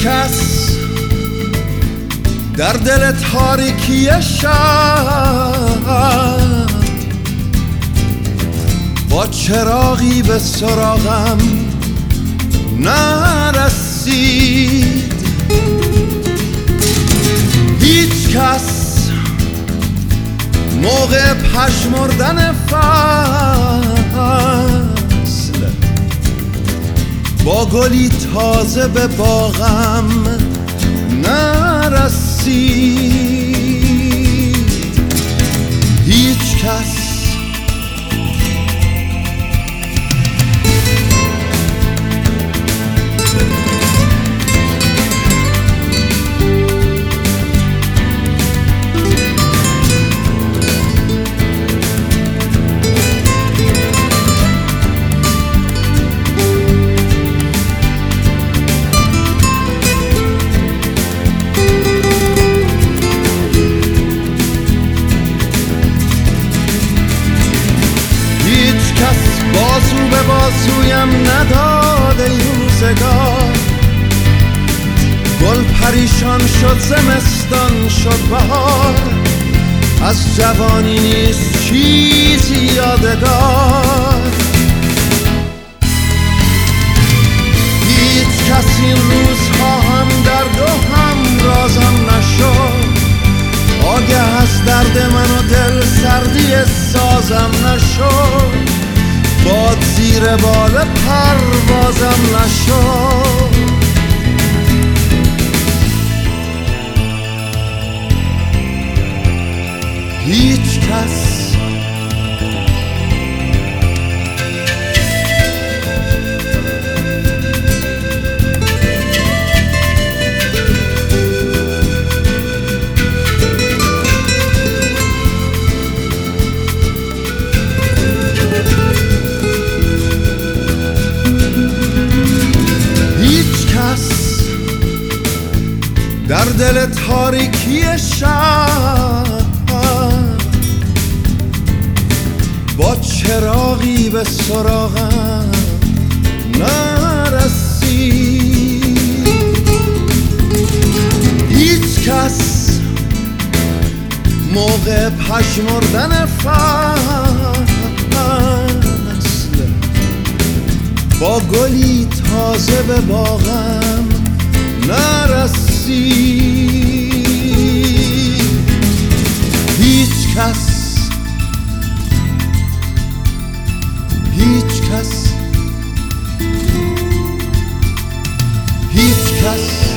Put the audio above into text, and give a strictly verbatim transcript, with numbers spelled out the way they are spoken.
کس در دل تاریکی شب با چراغی به سراغم نرسید. هیچ کس موقع پژمردن فصل با گلی تازه به باغم نرسید. هیچ کس بازو به بازویم نداده روزگار. گل پریشان شد، زمستان شد بهار، از جوانی نیست چیزی یادگار. هیچ کس این روزها هم درد و هم رازم نشد. آگه از درد من و دل سردی سازم نشد. باد زیر بال پروازم نشد. هیچ کس در دل تاریکی شب با چراغی به سراغم نرسید. هیچ کس موقع پژمردن فصل با گلی تازه به باغم نرسید. هیچ کس هیچ کس هیچ کس